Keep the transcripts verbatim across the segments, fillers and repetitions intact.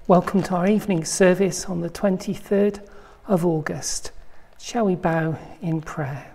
Welcome to our evening service on the twenty-third of August. Shall we bow in prayer?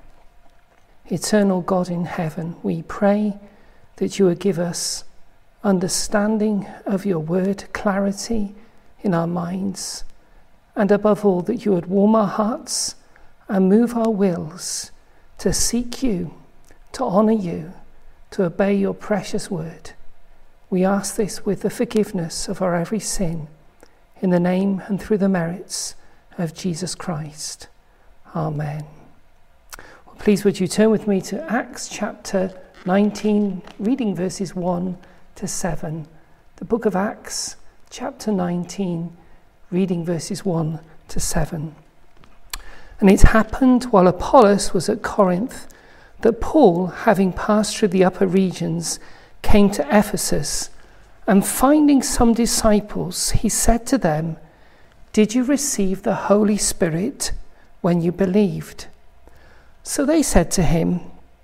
Eternal God in heaven, we pray that you would give us understanding of your word, clarity in our minds, and above all that you would warm our hearts and move our wills to seek you, to honour you, to obey your precious word. We ask this with the forgiveness of our every sin, in the name and through the merits of Jesus Christ. Amen. Well, please would you turn with me to Acts chapter nineteen, reading verses one to seven. The book of Acts, chapter nineteen, reading verses one to seven. And it happened while Apollos was at Corinth that Paul, having passed through the upper regions, came to Ephesus, and finding some disciples, he said to them, "Did you receive the Holy Spirit when you believed?" So they said to him,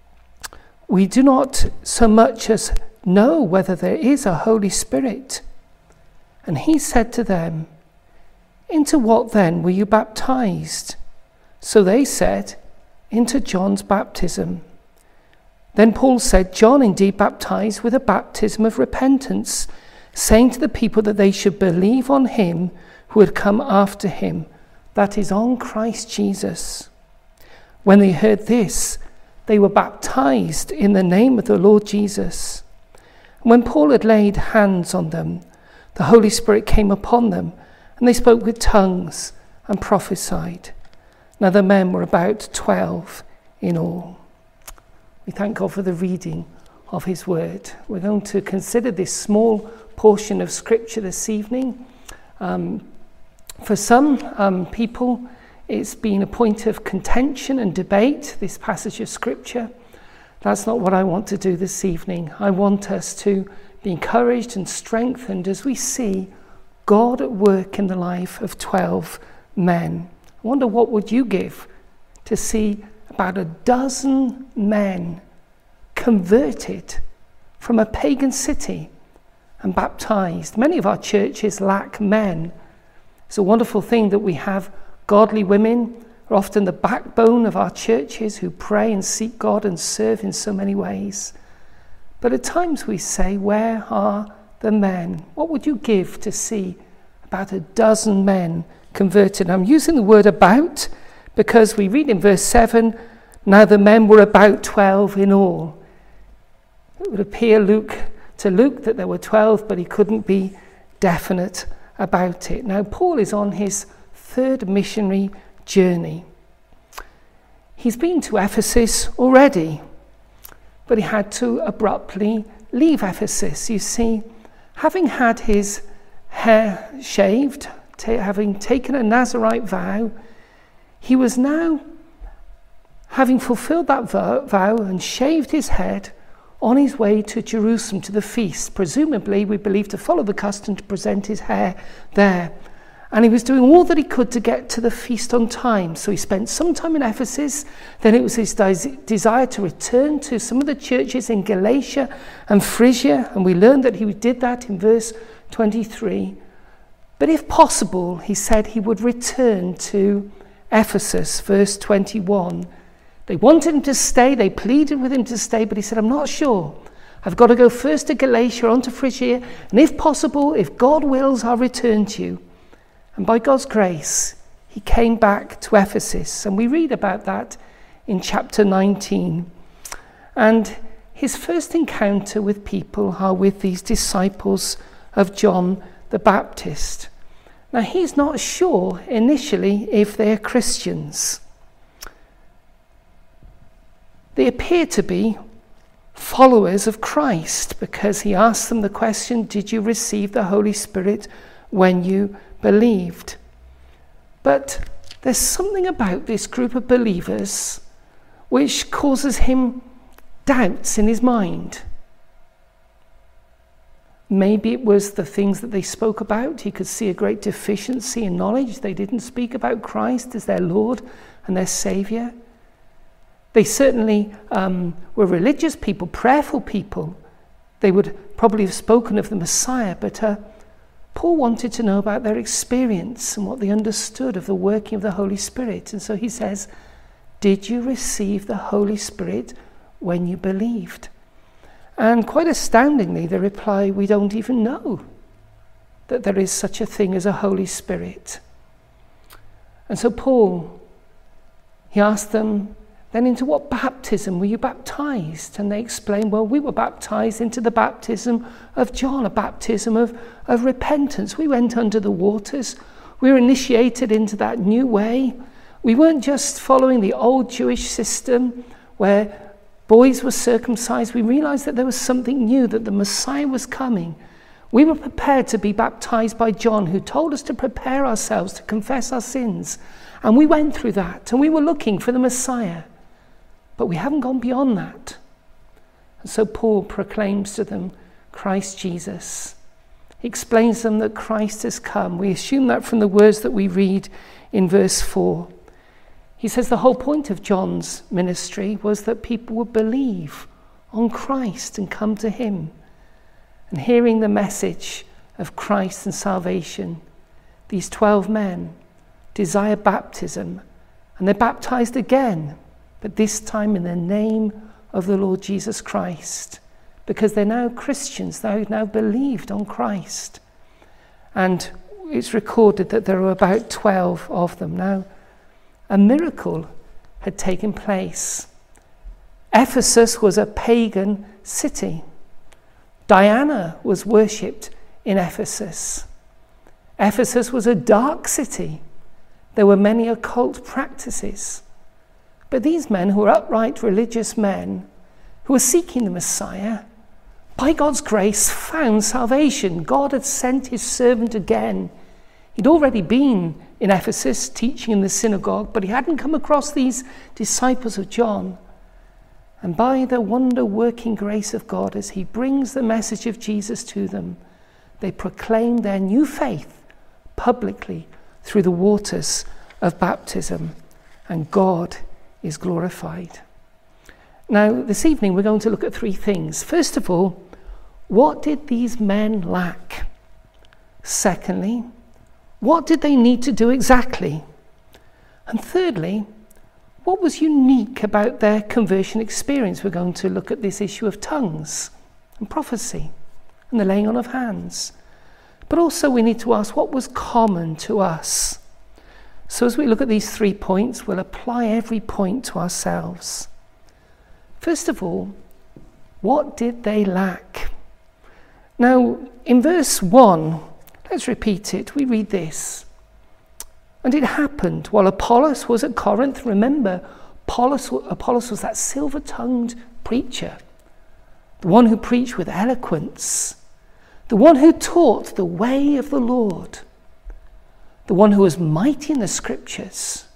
"We do not so much as know whether there is a Holy Spirit." And he said to them, "Into what then were you baptized?" So they said, "Into John's baptism." Then Paul said, "John indeed baptized with a baptism of repentance, saying to the people that they should believe on him who had come after him, that is, on Christ Jesus." When they heard this, they were baptized in the name of the Lord Jesus. When Paul had laid hands on them, the Holy Spirit came upon them, and they spoke with tongues and prophesied. Now the men were about twelve in all. We thank God for the reading of his word. We're going to consider this small portion of scripture this evening. Um, for some um, people, it's been a point of contention and debate, this passage of scripture. That's not what I want to do this evening. I want us to be encouraged and strengthened as we see God at work in the life of twelve men. I wonder, what would you give to see about a dozen men converted from a pagan city and baptized? Many of our churches lack men. It's a wonderful thing that we have godly women, are often the backbone of our churches, who pray and seek God and serve in so many ways. But at times we say, where are the men? What would you give to see about a dozen men converted? I'm using the word about because we read in verse seven, now the men were about twelve in all. It would appear Luke to Luke that there were twelve, but he couldn't be definite about it. Now Paul is on his third missionary journey. He's been to Ephesus already, but he had to abruptly leave Ephesus. You see, having had his hair shaved, ta- having taken a Nazirite vow, he was now, having fulfilled that vow, vow and shaved his head, on his way to Jerusalem to the feast, presumably, we believe, to follow the custom to present his hair there. And he was doing all that he could to get to the feast on time. So he spent some time in Ephesus. Then it was his des- desire to return to some of the churches in Galatia and Phrygia, and we learned that he did that in verse twenty-three. But if possible, he said he would return to Ephesus, verse twenty-one. They wanted him to stay, they pleaded with him to stay, but he said, "I'm not sure. I've got to go first to Galatia, on to Phrygia, and if possible, if God wills, I'll return to you." And by God's grace, he came back to Ephesus, and we read about that in chapter nineteen. And his first encounter with people are with these disciples of John the Baptist. Now, he's not sure initially if they're Christians. They appear to be followers of Christ, because he asked them the question, "Did you receive the Holy Spirit when you believed?" But there's something about this group of believers which causes him doubts in his mind. Maybe it was the things that they spoke about. He could see a great deficiency in knowledge. They didn't speak about Christ as their Lord and their Saviour. They certainly um, were religious people, prayerful people. They would probably have spoken of the Messiah, but uh, Paul wanted to know about their experience and what they understood of the working of the Holy Spirit. And so he says, did you receive the Holy Spirit when you believed? And quite astoundingly, they reply, we don't even know that there is such a thing as a Holy Spirit. And so Paul, he asked them, then into what baptism were you baptized? And they explained, well, we were baptized into the baptism of John, a baptism of, of repentance. We went under the waters. We were initiated into that new way. We weren't just following the old Jewish system where boys were circumcised. We realized that there was something new, that the Messiah was coming. We were prepared to be baptized by John, who told us to prepare ourselves to confess our sins. And we went through that, and we were looking for the Messiah. But we haven't gone beyond that. And so Paul proclaims to them Christ Jesus. He explains to them that Christ has come. We assume that from the words that we read in verse four. He says the whole point of John's ministry was that people would believe on Christ and come to him. And hearing the message of Christ and salvation, these twelve men desire baptism, and they're baptized again, but this time in the name of the Lord Jesus Christ, because they're now Christians, they've now believed on Christ. And it's recorded that there were about twelve of them. Now, a miracle had taken place. Ephesus was a pagan city. Diana was worshipped in Ephesus. Ephesus was a dark city. There were many occult practices. But these men, who were upright religious men, who were seeking the Messiah, by God's grace found salvation. God had sent his servant again. He'd already been in Ephesus teaching in the synagogue, but he hadn't come across these disciples of John. And by the wonder-working grace of God, as he brings the message of Jesus to them, they proclaim their new faith publicly through the waters of baptism, and God is glorified. Now, this evening we're going to look at three things. First of all, what did these men lack? Secondly, what did they need to do exactly? And thirdly, what was unique about their conversion experience? We're going to look at this issue of tongues and prophecy and the laying on of hands. But also we need to ask what was common to us. So as we look at these three points, we'll apply every point to ourselves. First of all, what did they lack? Now, in verse one, let's repeat it. We read this. And it happened while Apollos was at Corinth. Remember, Apollos, Apollos was that silver-tongued preacher, the one who preached with eloquence, the one who taught the way of the Lord, the one who was mighty in the scriptures,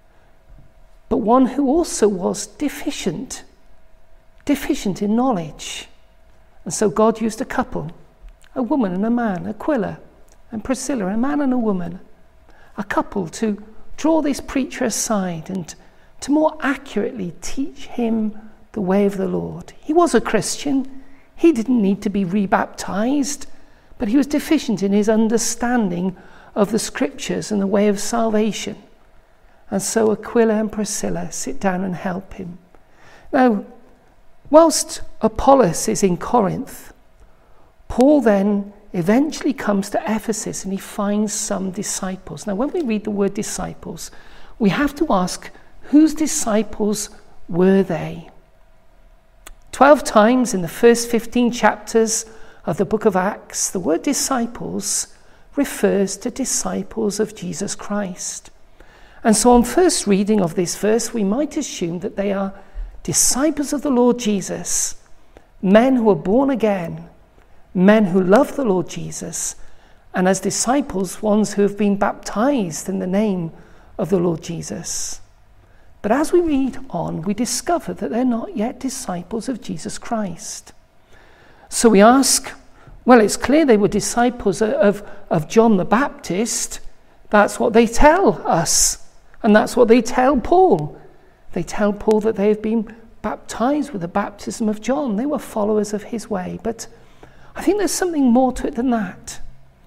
but one who also was deficient, deficient in knowledge. And so God used a couple, a woman and a man, Aquila and Priscilla, a man and a woman, a couple to draw this preacher aside and to more accurately teach him the way of the Lord. He was a Christian. He didn't need to be rebaptized, but he was deficient in his understanding of the scriptures and the way of salvation. And so Aquila and Priscilla sit down and help him. Now, whilst Apollos is in Corinth, Paul then eventually comes to Ephesus and he finds some disciples. Now, when we read the word disciples, we have to ask, whose disciples were they? Twelve times in the first fifteen chapters of the book of Acts, the word disciples refers to disciples of Jesus Christ. And so on first reading of this verse, we might assume that they are disciples of the Lord Jesus, men who are born again, men who love the Lord Jesus, and as disciples, ones who have been baptized in the name of the Lord Jesus. But as we read on, we discover that they're not yet disciples of Jesus Christ. So we ask, well, it's clear they were disciples of, of John the Baptist. That's what they tell us, and that's what they tell Paul. They tell Paul that they have been baptized with the baptism of John. They were followers of his way, but I think there's something more to it than that.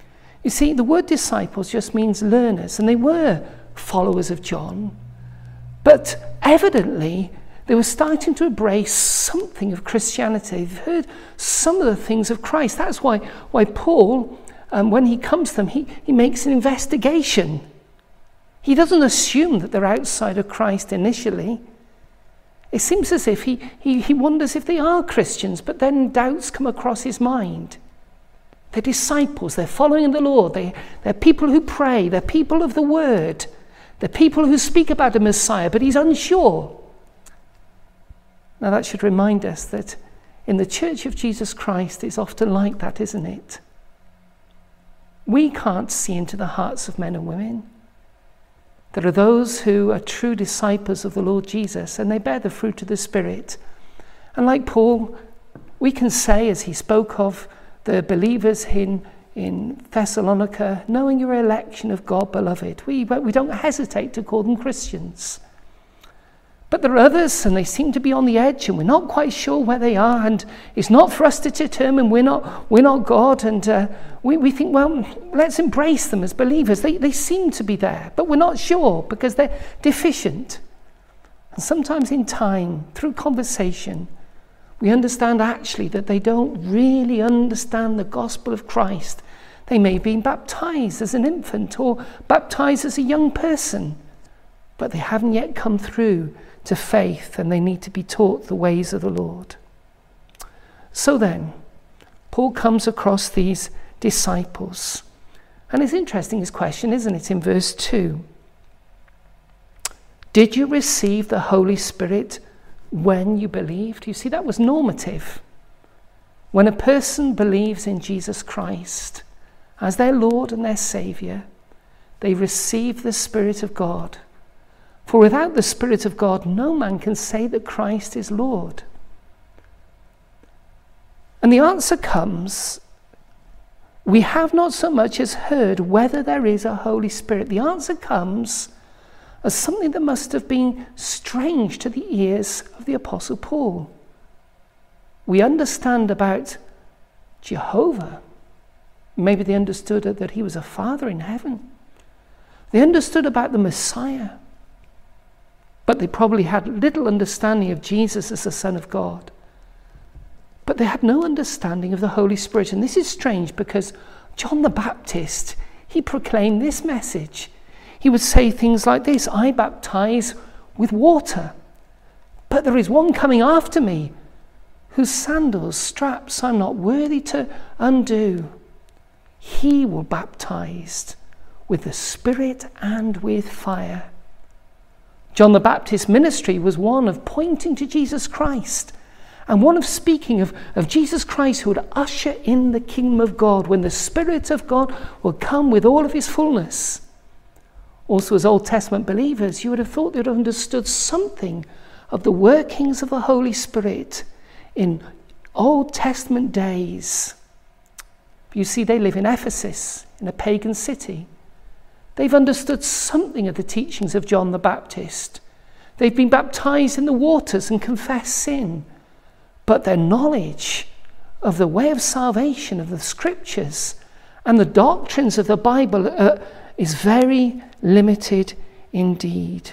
You see, the word disciples just means learners, and they were followers of John. But evidently, they were starting to embrace something of Christianity. They've heard some of the things of Christ. That's why, why Paul, um, when he comes to them, he, he makes an investigation. He doesn't assume that they're outside of Christ initially. It seems as if he, he, he wonders if they are Christians, but then doubts come across his mind. They're disciples, they're following the Lord, they, they're people who pray, they're people of the word, they're people who speak about the Messiah, but he's unsure. Now that should remind us that in the Church of Jesus Christ, it's often like that, isn't it? We can't see into the hearts of men and women. There are those who are true disciples of the Lord Jesus, and they bear the fruit of the Spirit. And like Paul, we can say, as he spoke of the believers in, in Thessalonica, knowing your election of God, beloved, we, we don't hesitate to call them Christians. But there are others, and they seem to be on the edge, and we're not quite sure where they are, and it's not for us to determine. We're not, we're not God, and uh, we, we think, well, let's embrace them as believers. They, they seem to be there, but we're not sure because they're deficient. And sometimes in time, through conversation, we understand actually that they don't really understand the gospel of Christ. They may have been baptized as an infant or baptized as a young person, but they haven't yet come through to faith, and they need to be taught the ways of the Lord. So then, Paul comes across these disciples. And it's interesting, his question, isn't it, in verse two? Did you receive the Holy Spirit when you believed? You see, that was normative. When a person believes in Jesus Christ as their Lord and their Saviour, they receive the Spirit of God. For without the Spirit of God, no man can say that Christ is Lord. And the answer comes, we have not so much as heard whether there is a Holy Spirit. The answer comes as something that must have been strange to the ears of the Apostle Paul. We understand about Jehovah. Maybe they understood that he was a Father in heaven. They understood about the Messiah. But they probably had little understanding of Jesus as the Son of God. But they had no understanding of the Holy Spirit. And this is strange because John the Baptist, he proclaimed this message. He would say things like this, I baptize with water, but there is one coming after me whose sandals, straps I'm not worthy to undo. He will baptize with the Spirit and with fire. John the Baptist's ministry was one of pointing to Jesus Christ and one of speaking of, of Jesus Christ who would usher in the kingdom of God when the Spirit of God will come with all of his fullness. Also, as Old Testament believers, you would have thought they would have understood something of the workings of the Holy Spirit in Old Testament days. You see, they live in Ephesus, in a pagan city. They've understood something of the teachings of John the Baptist. They've been baptized in the waters and confessed sin. But their knowledge of the way of salvation, of the scriptures, and the doctrines of the Bible uh, is very limited indeed.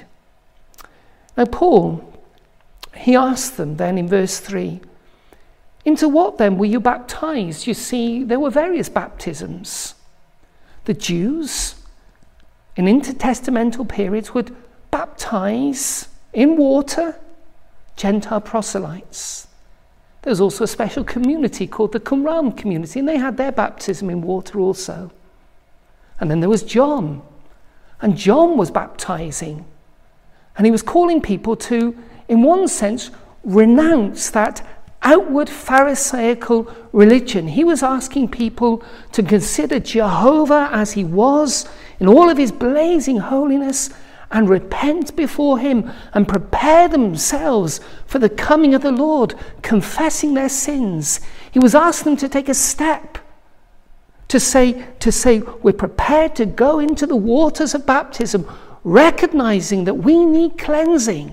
Now Paul, he asked them then in verse three, into what then were you baptized? You see, there were various baptisms. The Jews in intertestamental periods would baptize in water Gentile proselytes. There was also a special community called the Qumran community, and they had their baptism in water also. And then there was John, and John was baptizing, and he was calling people to, in one sense, renounce that outward Pharisaical religion. He was asking people to consider Jehovah as he was in all of his blazing holiness and repent before him and prepare themselves for the coming of the Lord, confessing their sins. He was asking them to take a step, to say, to say, we're prepared to go into the waters of baptism, recognizing that we need cleansing.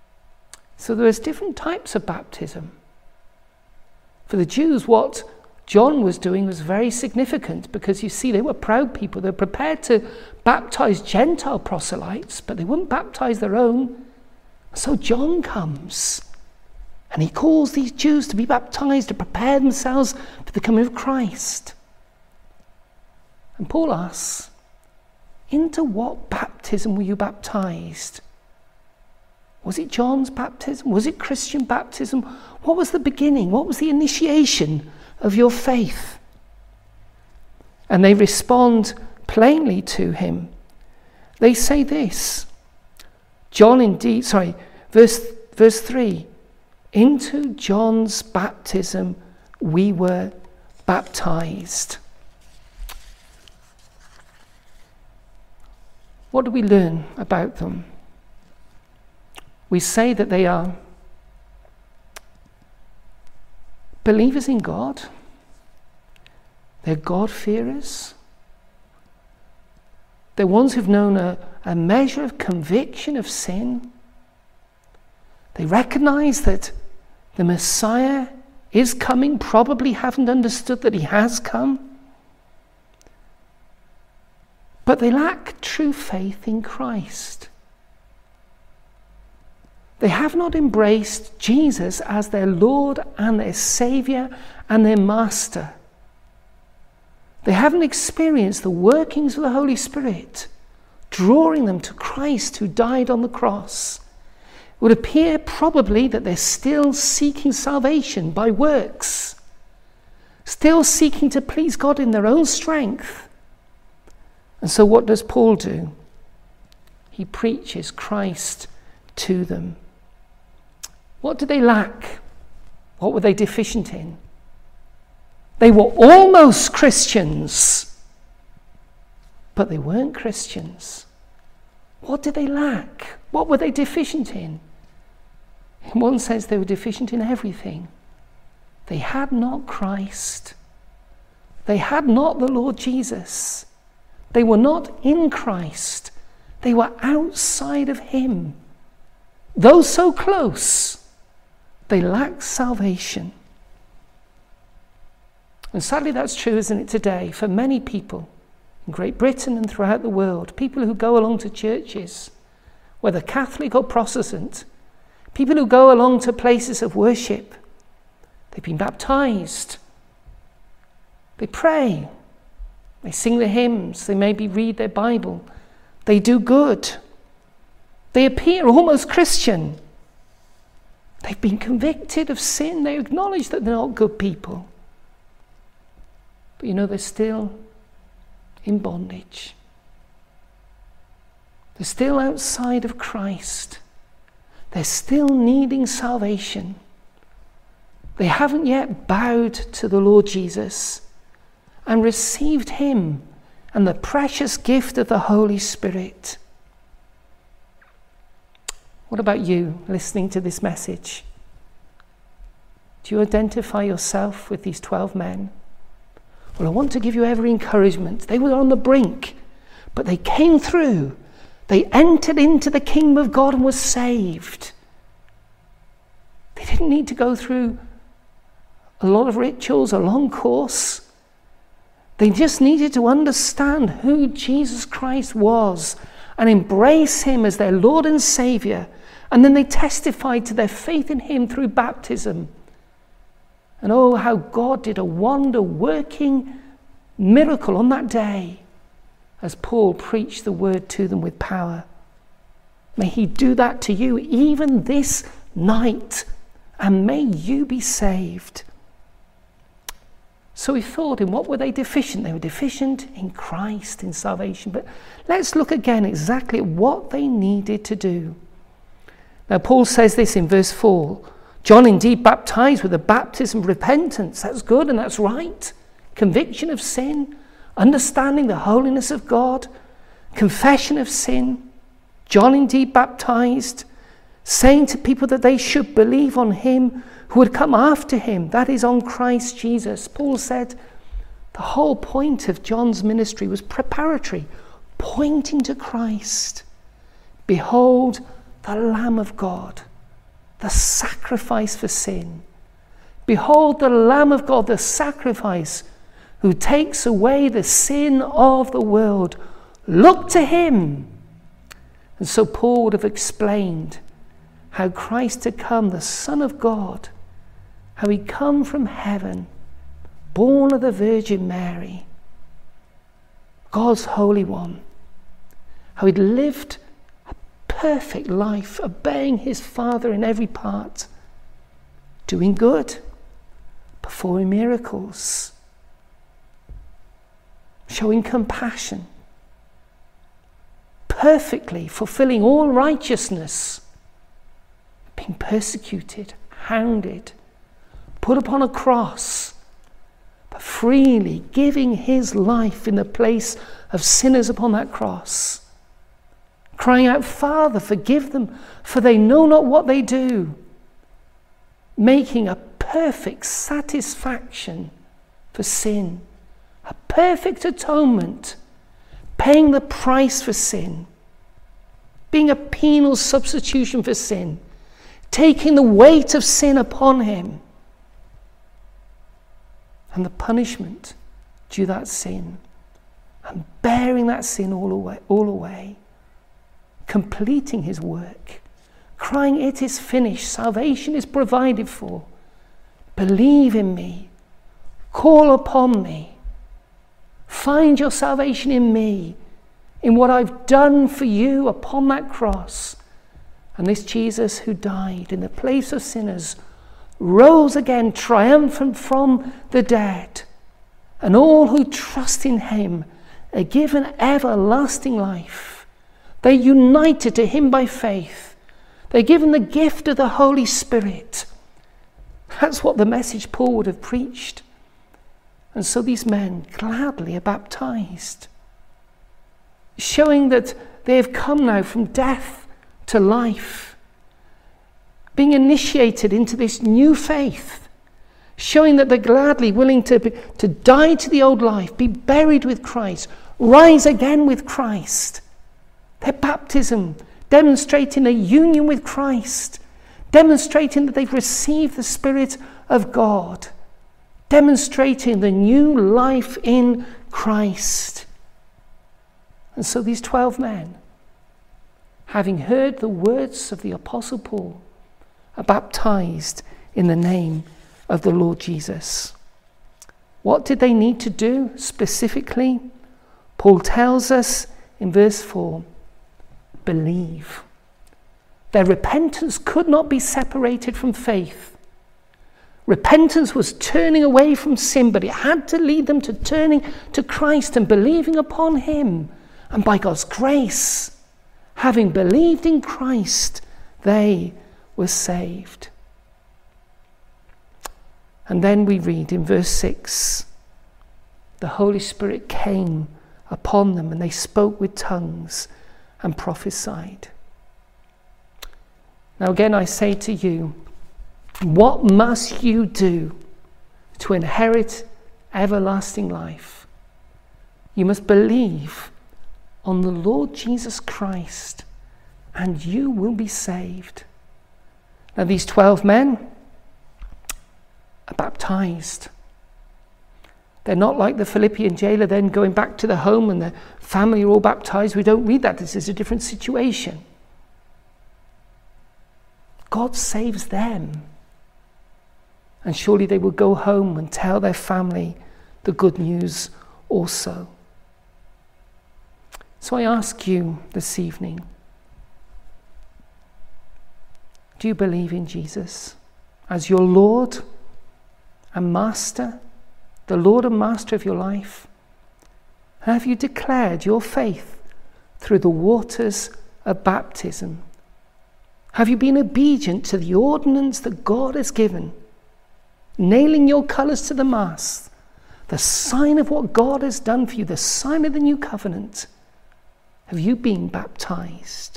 So there's different types of baptism. For the Jews, what John was doing was very significant, because you see, they were proud people. They were prepared to baptize Gentile proselytes, but they wouldn't baptize their own. So John comes and he calls these Jews to be baptized, to prepare themselves for the coming of Christ. And Paul asks, into what baptism were you baptized? Was it John's baptism? Was it Christian baptism? What was the beginning? What was the initiation of your faith? And they respond plainly to him. They say this, John indeed, sorry, verse, verse three, into John's baptism we were baptized. What do we learn about them? We say that they are believers in God. They're God-fearers. They're ones who've known a, a measure of conviction of sin. They recognize that the Messiah is coming, probably haven't understood that he has come. But they lack true faith in Christ. They have not embraced Jesus as their Lord and their Saviour and their Master. They haven't experienced the workings of the Holy Spirit, drawing them to Christ who died on the cross. It would appear probably that they're still seeking salvation by works, still seeking to please God in their own strength. And so what does Paul do? He preaches Christ to them. What did they lack? What were they deficient in? They were almost Christians, but they weren't Christians. What did they lack? What were they deficient in? In one sense, they were deficient in everything. They had not Christ. They had not the Lord Jesus. They were not in Christ. They were outside of him. Though so close, they lacked salvation. And sadly, that's true, isn't it, today, for many people in Great Britain and throughout the world, people who go along to churches, whether Catholic or Protestant, people who go along to places of worship. They've been baptized. They pray. They sing the hymns. They maybe read their Bible. They do good. They appear almost Christian. They've been convicted of sin. They acknowledge that they're not good people. But you know, they're still in bondage. They're still outside of Christ. They're still needing salvation. They haven't yet bowed to the Lord Jesus and received him and the precious gift of the Holy Spirit. What about you listening to this message? Do you identify yourself with these twelve men? Well, I want to give you every encouragement. They were on the brink, but they came through. They entered into the kingdom of God and were saved. They didn't need to go through a lot of rituals, a long course. They just needed to understand who Jesus Christ was and embrace him as their Lord and Saviour. And then they testified to their faith in him through baptism. And oh, how God did a wonder-working miracle on that day as Paul preached the word to them with power. May he do that to you even this night, and may you be saved. So we thought, in what were they deficient? They were deficient in Christ, in salvation. But let's look again exactly at what they needed to do. Now, Paul says this in verse four. John indeed baptized with a baptism of repentance. That's good and that's right. Conviction of sin, understanding the holiness of God, confession of sin. John indeed baptized, saying to people that they should believe on him who would come after him, that is, on Christ Jesus. Paul said the whole point of John's ministry was preparatory, pointing to Christ. Behold, the Lamb of God, the sacrifice for sin. Behold the Lamb of God, the sacrifice, who takes away the sin of the world. Look to him. And so Paul would have explained how Christ had come, the Son of God, how he'd come from heaven, born of the Virgin Mary, God's Holy One, how he'd lived a perfect life, obeying his Father in every part, doing good, performing miracles, showing compassion, perfectly fulfilling all righteousness, being persecuted, hounded, put upon a cross, but freely giving his life in the place of sinners upon that cross, crying out, Father, forgive them, for they know not what they do, making a perfect satisfaction for sin, a perfect atonement, paying the price for sin, being a penal substitution for sin, taking the weight of sin upon him and the punishment due that sin, and bearing that sin all away, all away, completing his work, crying, it is finished, salvation is provided for. Believe in me, call upon me, find your salvation in me, in what I've done for you upon that cross. And this Jesus who died in the place of sinners rose again triumphant from the dead, and all who trust in him are given everlasting life. They're united to him by faith. They're given the gift of the Holy Spirit. That's what the message Paul would have preached. And so these men gladly are baptized, showing that they have come now from death to life, being initiated into this new faith, showing that they're gladly willing to, be, to die to the old life, be buried with Christ, rise again with Christ. Their baptism demonstrating a union with Christ, demonstrating that they've received the Spirit of God, demonstrating the new life in Christ. And so these twelve men, having heard the words of the Apostle Paul, are baptized in the name of the Lord Jesus. What did they need to do specifically? Paul tells us in verse four, believe. Their repentance could not be separated from faith. Repentance was turning away from sin, but it had to lead them to turning to Christ and believing upon him. And by God's grace, having believed in Christ, they were saved. And then we read in verse six, the Holy Spirit came upon them and they spoke with tongues and prophesied. Now again I say to you, what must you do to inherit everlasting life? You must believe on the Lord Jesus Christ and you will be saved. Now these twelve men are baptized. They're not like the Philippian jailer then going back to the home and the family are all baptized. We don't read that. This is a different situation. God saves them. And surely they will go home and tell their family the good news also. So I ask you this evening, do you believe in Jesus as your Lord and Master, the Lord and Master of your life? Have you declared your faith through the waters of baptism? Have you been obedient to the ordinance that God has given, nailing your colours to the mast, the sign of what God has done for you, the sign of the new covenant? Have you been baptized?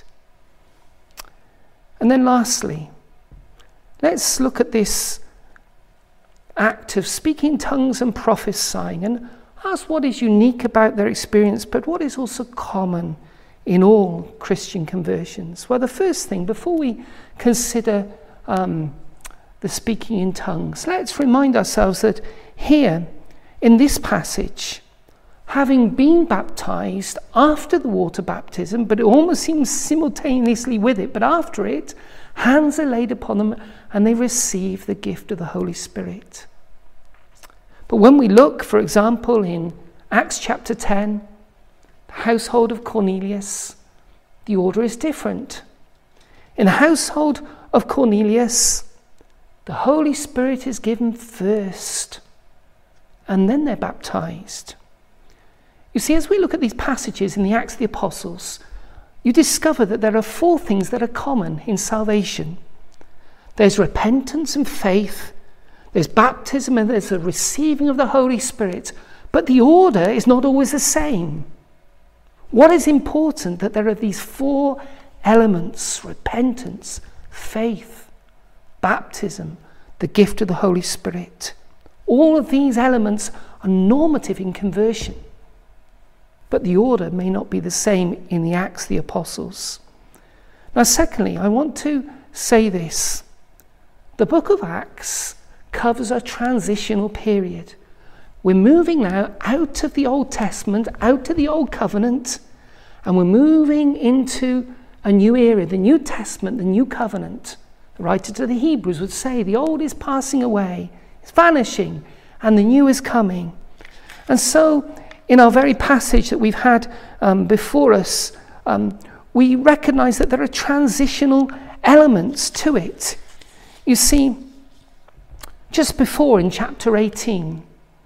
And then lastly, let's look at this act of speaking tongues and prophesying and ask what is unique about their experience, but what is also common in all Christian conversions. Well, the first thing, before we consider um, the speaking in tongues. Let's remind ourselves that here, in this passage, having been baptized after the water baptism, but it almost seems simultaneously with it, but after it, hands are laid upon them and they receive the gift of the Holy Spirit. But when we look, for example, in Acts chapter ten, the household of Cornelius, the order is different. In the household of Cornelius, the Holy Spirit is given first, and then they're baptized. You see, as we look at these passages in the Acts of the Apostles, you discover that there are four things that are common in salvation. There's repentance and faith, there's baptism, and there's the receiving of the Holy Spirit. But the order is not always the same. What is important that there are these four elements: repentance, faith, baptism, the gift of the Holy Spirit. All of these elements are normative in conversion. But the order may not be the same in the Acts of the Apostles. Now, secondly, I want to say this. The book of Acts covers a transitional period. We're moving now out of the Old Testament, out of the Old Covenant, and we're moving into a new era, the New Testament, the New Covenant. The writer to the Hebrews would say the old is passing away, it's vanishing, and the new is coming. And so, in our very passage that we've had um, before us, um, we recognize that there are transitional elements to it. You see, just before in chapter eighteen,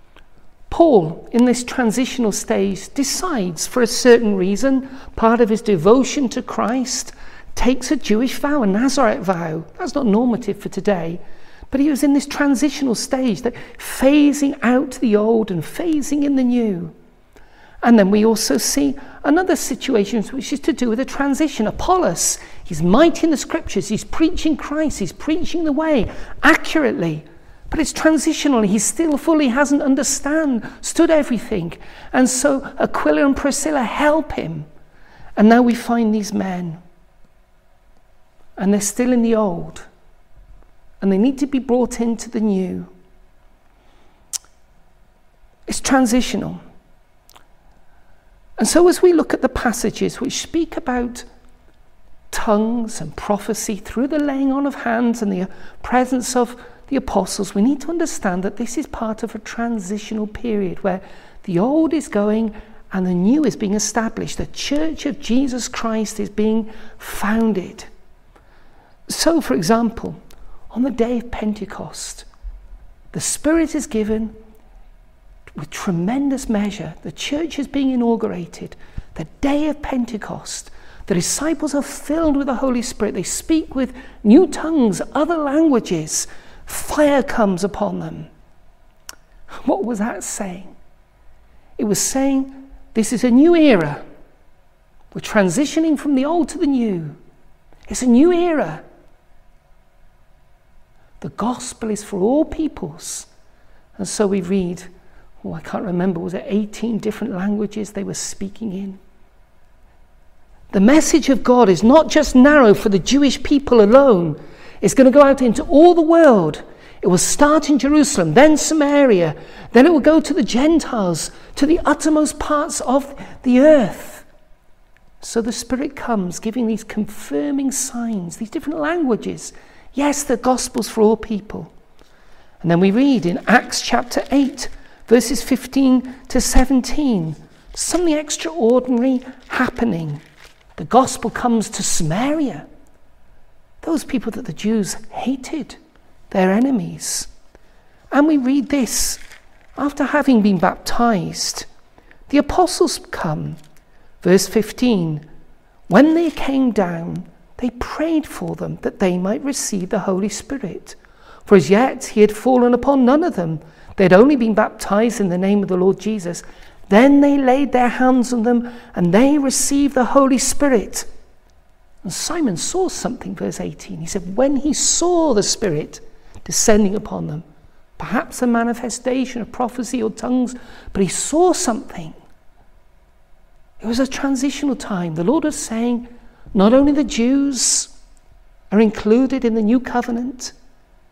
Paul, in this transitional stage, decides for a certain reason, part of his devotion to Christ, takes a Jewish vow, a Nazarite vow. That's not normative for today. But he was in this transitional stage, that phasing out the old and phasing in the new. And then we also see another situation which is to do with a transition. Apollos, he's mighty in the scriptures, he's preaching Christ, he's preaching the way accurately. But it's transitional. He still fully hasn't understood everything. And so Aquila and Priscilla help him. And now we find these men. And they're still in the old. And they need to be brought into the new. It's transitional. And so as we look at the passages which speak about tongues and prophecy through the laying on of hands and the presence of the apostles, we need to understand that this is part of a transitional period where the old is going and the new is being established. The Church of Jesus Christ is being founded. So, for example, on the day of Pentecost, the Spirit is given with tremendous measure. The church is being inaugurated. The day of Pentecost, the disciples are filled with the Holy Spirit. They speak with new tongues, other languages. Fire comes upon them. What was that saying? It was saying this is a new era. We're transitioning from the old to the new. It's a new era. The gospel is for all peoples. And so we read, oh, I can't remember, was it eighteen different languages they were speaking in? The message of God is not just narrow for the Jewish people alone. It's going to go out into all the world. It will start in Jerusalem, then Samaria, then it will go to the Gentiles, to the uttermost parts of the earth. So the Spirit comes, giving these confirming signs, these different languages. Yes, the gospel's for all people. And then we read in Acts chapter eight, verses fifteen to seventeen, something extraordinary happening. The gospel comes to Samaria. Those people that the Jews hated, their enemies. And we read this, after having been baptized, the apostles come. Verse fifteen, when they came down, they prayed for them that they might receive the Holy Spirit. For as yet he had fallen upon none of them. They had only been baptized in the name of the Lord Jesus. Then they laid their hands on them and they received the Holy Spirit. And Simon saw something, verse eighteen. He said, when he saw the Spirit descending upon them, perhaps a manifestation of prophecy or tongues, but he saw something. It was a transitional time. The Lord was saying, not only the Jews are included in the new covenant,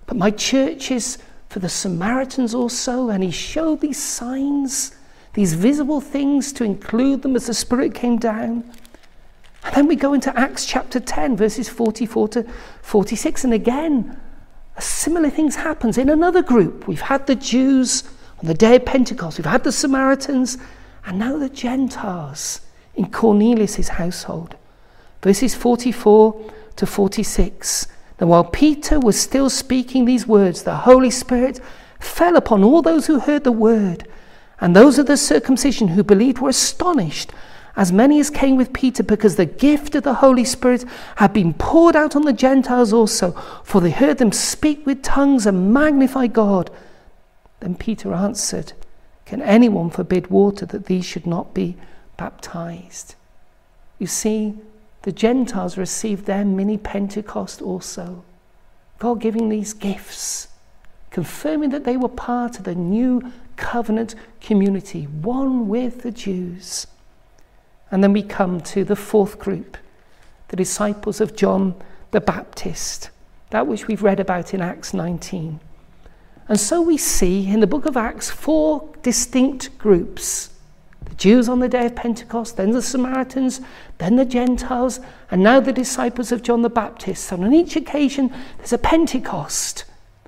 but my church is for the Samaritans also. And he showed these signs, these visible things, to include them as the Spirit came down. And then we go into Acts chapter ten, verses forty-four to forty-six. And again, a similar thing happens in another group. We've had the Jews on the day of Pentecost. We've had the Samaritans. And now the Gentiles in Cornelius' household. Verses forty-four to forty-six. Now while Peter was still speaking these words, the Holy Spirit fell upon all those who heard the word. And those of the circumcision who believed were astonished, as many as came with Peter, because the gift of the Holy Spirit had been poured out on the Gentiles also, for they heard them speak with tongues and magnify God. Then Peter answered, can anyone forbid water that these should not be baptized? You see, the Gentiles received their mini Pentecost also. God giving these gifts, confirming that they were part of the new covenant community, one with the Jews. And then we come to the fourth group, the disciples of John the Baptist, that which we've read about in Acts nineteen. And so we see in the book of Acts four distinct groups. The Jews on the day of Pentecost, then the Samaritans, then the Gentiles, and now the disciples of John the Baptist. And on each occasion, there's a Pentecost.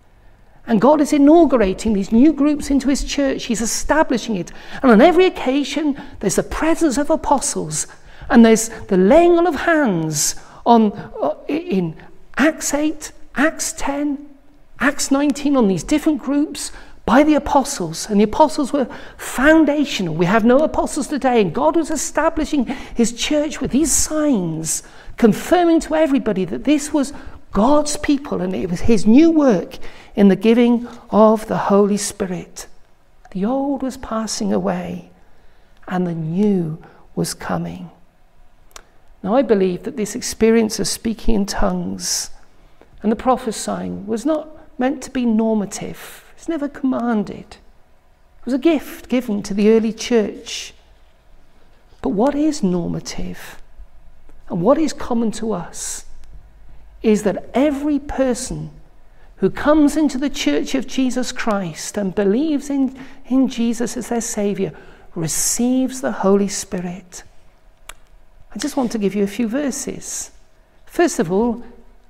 And God is inaugurating these new groups into his church. He's establishing it. And on every occasion, there's the presence of apostles. And there's the laying on of hands on uh, in Acts eight, Acts ten, Acts nineteen, on these different groups by the apostles. And the apostles were foundational. We have no apostles today. And God was establishing his church with these signs, confirming to everybody that this was God's people and it was his new work in the giving of the Holy Spirit. The old was passing away and the new was coming. Now I believe that this experience of speaking in tongues and the prophesying was not meant to be normative. It's never commanded. It was a gift given to the early church. But what is normative and what is common to us is that every person who comes into the church of Jesus Christ and believes in, in Jesus as their Saviour receives the Holy Spirit. I just want to give you a few verses. First of all,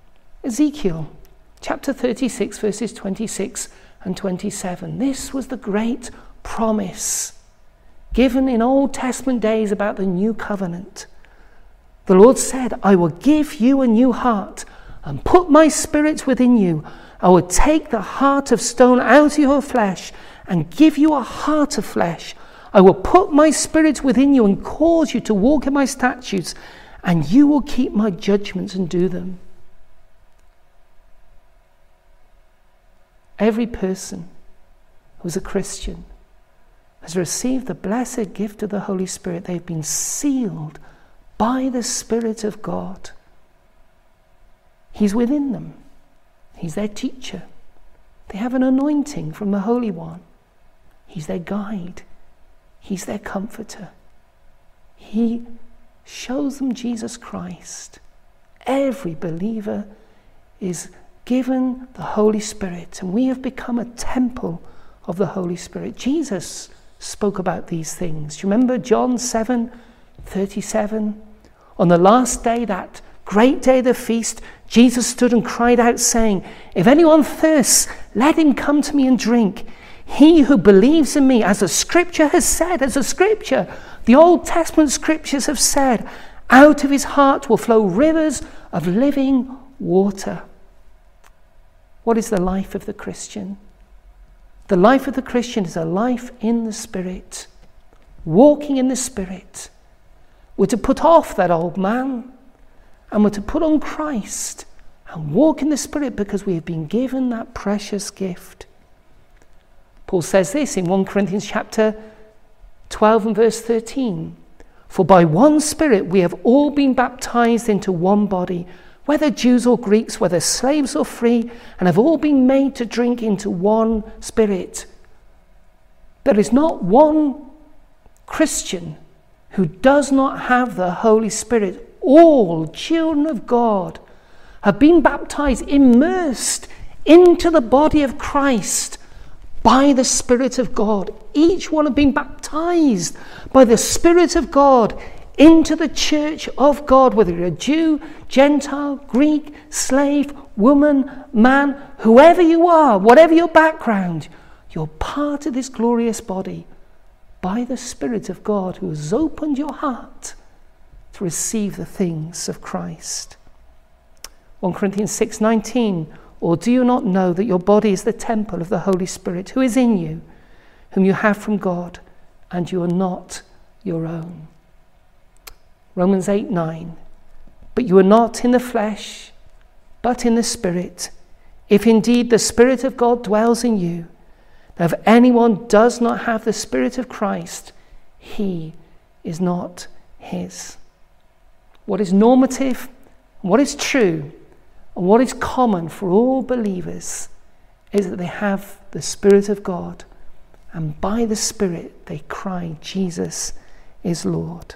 Ezekiel chapter thirty-six, verses twenty-six and twenty-seven. This was the great promise given in Old Testament days about the new covenant. The Lord said, I will give you a new heart and put my spirit within you. I will take the heart of stone out of your flesh and give you a heart of flesh. I will put my spirit within you and cause you to walk in my statutes, and you will keep my judgments and do them. Every person who's a Christian has received the blessed gift of the Holy Spirit. They've been sealed by the Spirit of God. He's within them. He's their teacher. They have an anointing from the Holy One. He's their guide. He's their comforter. He shows them Jesus Christ. Every believer is given the Holy Spirit, and we have become a temple of the Holy Spirit. Jesus spoke about these things. Do you remember John seven thirty-seven? On the last day, that great day of the feast, Jesus stood and cried out, saying, if anyone thirsts, let him come to me and drink. He who believes in me, as the scripture has said, as the scripture, the Old Testament scriptures have said, out of his heart will flow rivers of living water. What is the life of the Christian? The life of the Christian is a life in the Spirit, walking in the Spirit. We're to put off that old man and we're to put on Christ and walk in the Spirit because we have been given that precious gift. Paul says this in First Corinthians chapter twelve and verse thirteen. For by one Spirit we have all been baptized into one body, whether Jews or Greeks, whether slaves or free, and have all been made to drink into one Spirit. There is not one Christian who does not have the Holy Spirit. All children of God have been baptized, immersed into the body of Christ by the Spirit of God. Each one have been baptized by the Spirit of God into the church of God, whether you're a Jew, Gentile, Greek, slave, woman, man, whoever you are, whatever your background, you're part of this glorious body by the Spirit of God who has opened your heart to receive the things of Christ. First Corinthians six nineteen, or do you not know that your body is the temple of the Holy Spirit who is in you, whom you have from God, and you are not your own? Romans eight nine, but you are not in the flesh, but in the Spirit, if indeed the Spirit of God dwells in you. Now if anyone does not have the Spirit of Christ, he is not his. What is normative, what is true, and what is common for all believers is that they have the Spirit of God, and by the Spirit they cry, Jesus is Lord.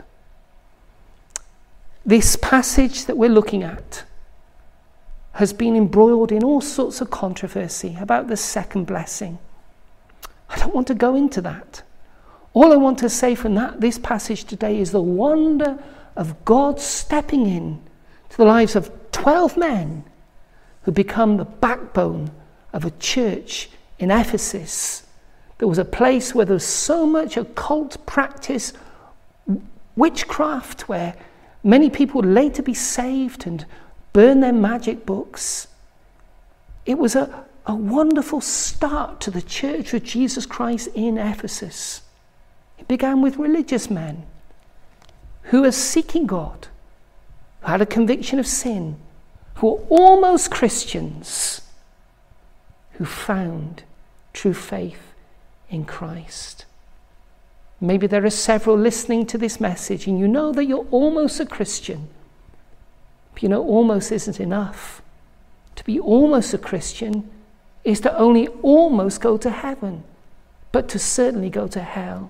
This passage that we're looking at has been embroiled in all sorts of controversy about the second blessing. I don't want to go into that. All I want to say from that this passage today is the wonder of God stepping in to the lives of twelve men who become the backbone of a church in Ephesus. There was a place where there was so much occult practice, witchcraft, where many people would later be saved and burn their magic books. It was a, a wonderful start to the Church of Jesus Christ in Ephesus. It began with religious men who were seeking God, who had a conviction of sin, who were almost Christians, who found true faith in Christ. Maybe there are several listening to this message and you know that you're almost a Christian. But you know, almost isn't enough. To be almost a Christian is to only almost go to heaven, but to certainly go to hell.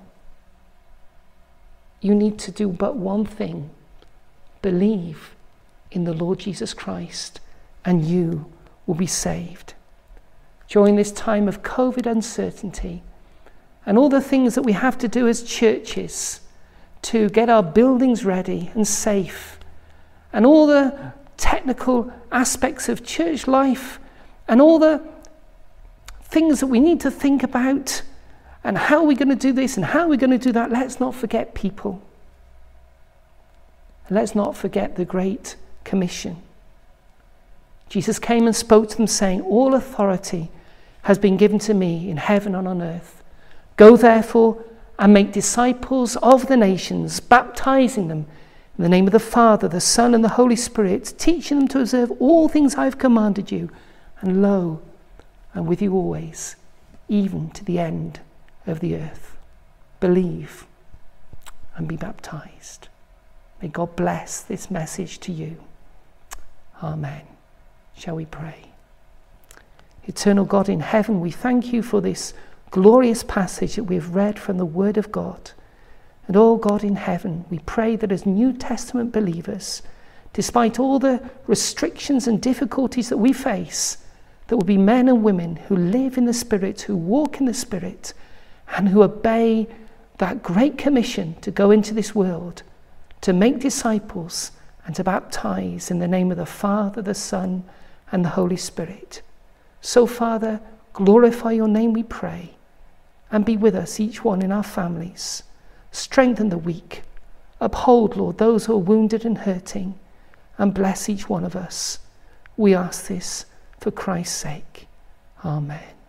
You need to do but one thing: believe in the Lord Jesus Christ, and you will be saved. During this time of COVID uncertainty, and all the things that we have to do as churches to get our buildings ready and safe, and all the technical aspects of church life, and all the things that we need to think about, and how are we going to do this and how are we going to do that, let's not forget people. And let's not forget the Great Commission. Jesus came and spoke to them saying, all authority has been given to me in heaven and on earth. Go therefore and make disciples of the nations, baptizing them in the name of the Father, the Son, and the Holy Spirit, teaching them to observe all things I have commanded you. And lo, I'm with you always, even to the end of the earth. Believe and be baptized. May God bless this message to you. Amen. Shall we pray? Eternal God in heaven, we thank you for this glorious passage that we've read from the Word of God. And oh God in heaven, we pray that as New Testament believers, despite all the restrictions and difficulties that we face, there will be men and women who live in the Spirit, who walk in the Spirit, and who obey that great commission to go into this world, to make disciples and to baptize in the name of the Father, the Son, and the Holy Spirit. So, Father, glorify your name, we pray, and be with us, each one in our families. Strengthen the weak. Uphold, Lord, those who are wounded and hurting, and bless each one of us. We ask this for Christ's sake. Amen.